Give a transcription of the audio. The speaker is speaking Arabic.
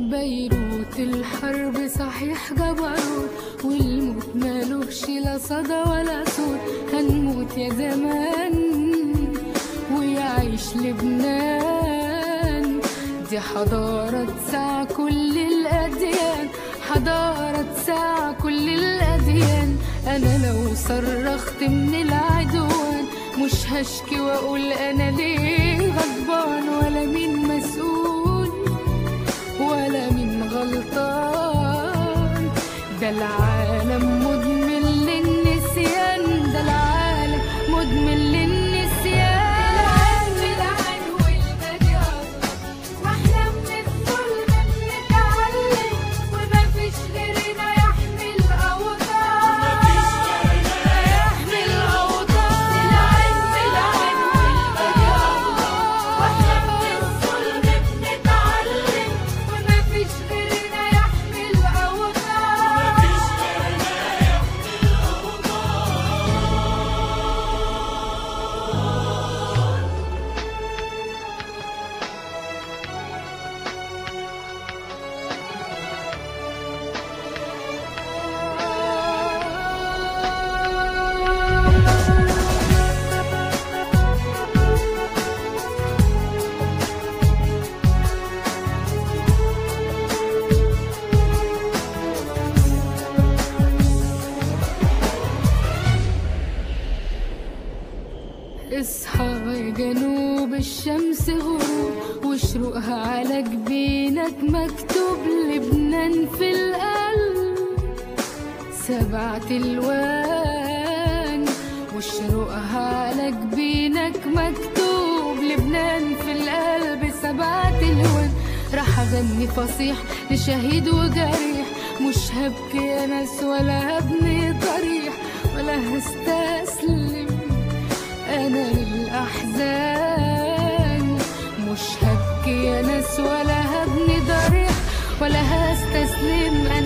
بيروت الحرب صحيح جبروت، والموت مالوش لا صدى ولا صوت. هنموت يا زمان ويعيش لبنان، دي حضارة تسع كل الأديان، حضارة تسع كل الأديان. أنا لو صرخت من العدوان مش هشكي وأقول أنا ليه غضبان، ولا مين مسؤول ولا مين غلطان. ده العالم مدمن للنسيان، ده العالم مدمن للنسيان. العين والبديان واحنا من الظلم بنتعلم، ومفيش غيرنا يحمي الأوطان، يحمي الأوطان. العين والبديان واحنا من الظلم بنتعلم، ومفيش غيرنا يحمي الأوطان. اصحى يا جنوب الشمس غروب، وشروقها على جبينك مكتوب. لبنان في القلب 7 ألوان، وشروقها على جبينك مكتوب. لبنان في القلب 7 ألوان. راح اغني فصيح لشهيد وجريح، مش هبكي يا ناس ولا هبني ضريح، ولا هستسلم أنا للأحزان. مش هبكي يا ناس ولا هبني ضريح، ولا هستسلم أنا